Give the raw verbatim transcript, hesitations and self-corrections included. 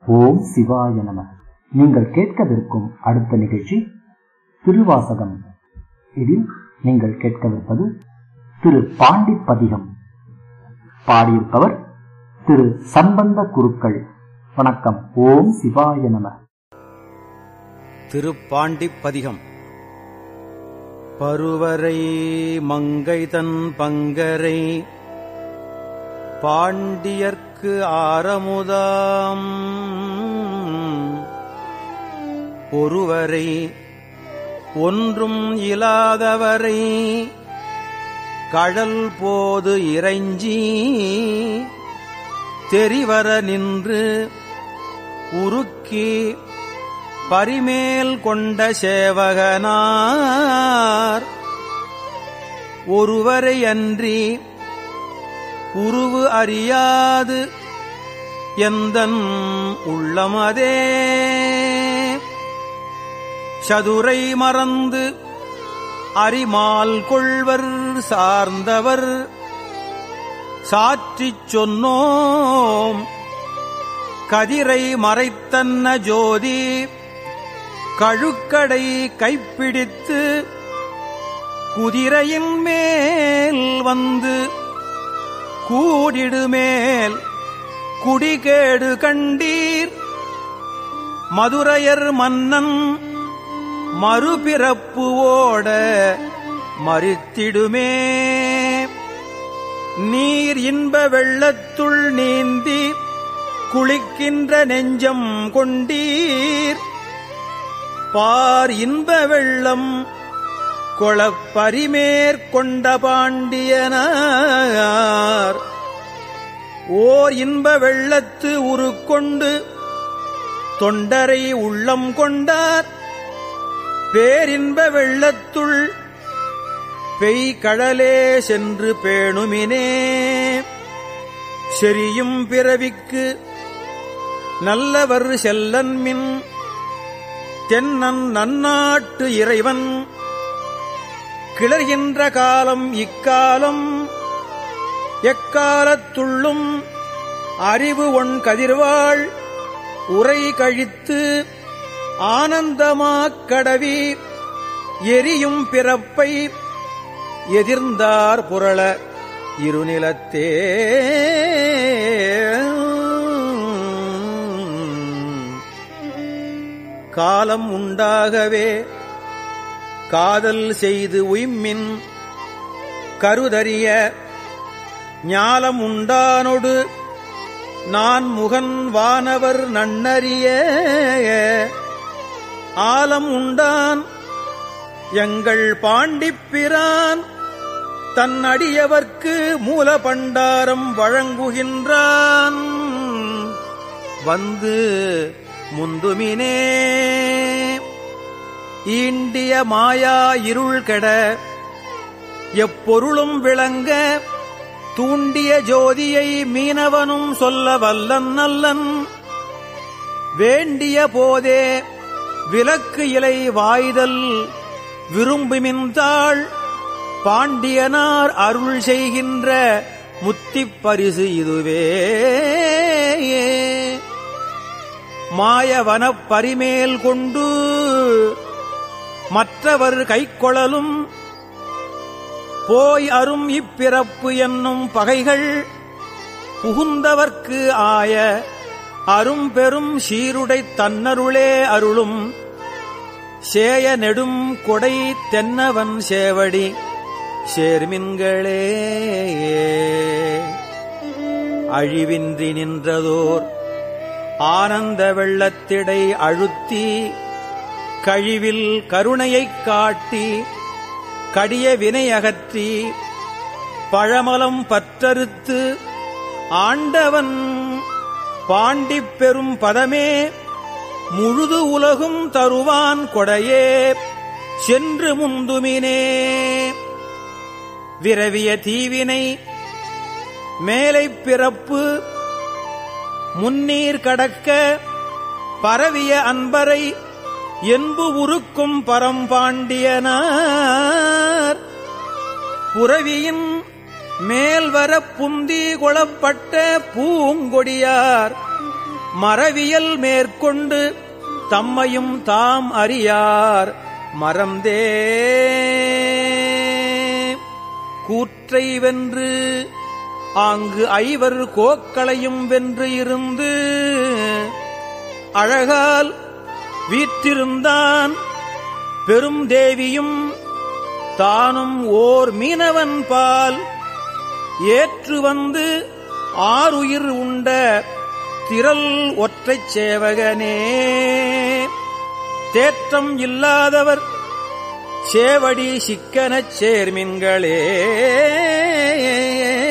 ஓம் சிவாய நம. நீங்கள் கேட்கவிருக்கும் அடுத்த நிகழ்ச்சி திருவாசகம். இதில் நீங்கள் கேட்கவிருப்பது திரு பாண்டி பதிகம். பாடியிருப்பவர் திரு சம்பந்த குருக்கள். வணக்கம். ஓம் சிவாய நம. திருப்பாண்டி பதிகம். பருவரை மங்கைதன் பங்கரை பாண்டியர்க்கு ஆரமுதாம் ஒருவரை ஒன்றும் இலாதவரை கடல் போது இறைஞ்சி தெரிவர நின்று உருக்கி பரிமேல் கொண்ட சேவகனார் ஒருவரை அன்றி உருவு அறியாது எந்தன் உள்ளமதே சதுரை மறந்து அறிமால் கொள்வர் சார்ந்தவர் சாற்றிச் சொன்னோம் கதிரை மறைத்தன்ன ஜோதி கழுக்கடை கைப்பிடித்து குதிரையின் மேல் வந்து கூடிடுமேல் குடிகேடு கண்டீர் மதுரையர் மன்னன் மறுபிறப்பு ஓட மறித்திடுமே நீர் இன்ப வெள்ளத்துள் நீந்தி குளிக்கின்ற நெஞ்சம் கொண்டீர் பார் இன்ப வெள்ளம் கொளப்பரிமேற்கொண்ட பாண்டியனார் ஓர் இன்ப வெள்ளத்து உருக்கொண்டு தொண்டரை உள்ளம் கொண்டார் பேரின்ப வெள்ளத்துள் பெய்கடலே சென்று பேணுமினே செரியும் பிறவிக்கு நல்லவர் செல்லன்மின் தென்னன் நன்னாட்டு இறைவன் கிளர்கின்ற காலம் இக்காலம் எக்காலத்துள்ளும் அறிவு ஒன் கதிர்வாள் உரை கழித்து ஆனந்தமாக் கடவி எரியும் பிறப்பை எதிர்ந்தார் புரள இருநிலத்தே காலம் உண்டாகவே காதல் செய்து உய்மின் கருதறிய ஞாலம் உண்டானொடு நான் முகன் வானவர் நன்னறிய ஆலம் உண்டான் எங்கள் பாண்டிப்பிரான் தன் அடியவர்க்கு மூல பண்டாரம் வழங்குகின்றான் வந்து முந்துமினே ஈண்டிய மாயா இருள் கெட எப்பொருளும் விளங்க தூண்டிய ஜோதியை மீனவனும் சொல்ல வல்லன் நல்லன் வேண்டிய போதே விலக்கு இலை வாய்தல் விரும்புமின்தாள் பாண்டியனார் அருள் செய்கின்ற முத்திப் பரிசு இதுவே மாயவனப் பரிமேல் கொண்டு மற்றவர் கைக்கொளலும் போய் அரும் இப்பிறப்பு என்னும் பகைகள் புகுந்தவர்க்கு ஆய அரும் பெரும் சீருடை தன்னருளே அருளும் சேய நெடும் கொடை தென்னவன் சேவடி சேர்மின்களே அழிவின்றி நின்றதோர் ஆனந்த வெள்ளத்திடை அழுத்தி கழிவில் கருணையைக் காட்டி கடிய வினை அகற்றி பழமலம் பற்றறுத்து ஆண்டவன் பாண்டிப் பெரும் பதமே முழுது உலகும் தருவான் கொடையே சென்று முந்துமினே விரவிய தீவினை மேலைப் பிறப்பு முன்னீர் கடக்க பரவிய அன்பரை என்பு உருக்கும் பரம்பாண்டியனார் புரவியின் மேல்வர புந்தி கொளப்பட்ட பூங்கொடியார் மறவியல் மேற்கொண்டு தம்மையும் தாம் அறியார் மறந்தே கூற்றை வென்று ஆங்கு ஐவர் கோக்களையும் வென்று இருந்து அழகால் வீற்றிருந்தான் பெரும் தேவியும் தானும் ஓர் மீனவன் பால் ஏற்று வந்து ஆறுயிர் உண்ட திரள் ஒற்றைச் சேவகனே தேற்றம் இல்லாதவர் சேவடி சிக்கனச் சேர்மின்களே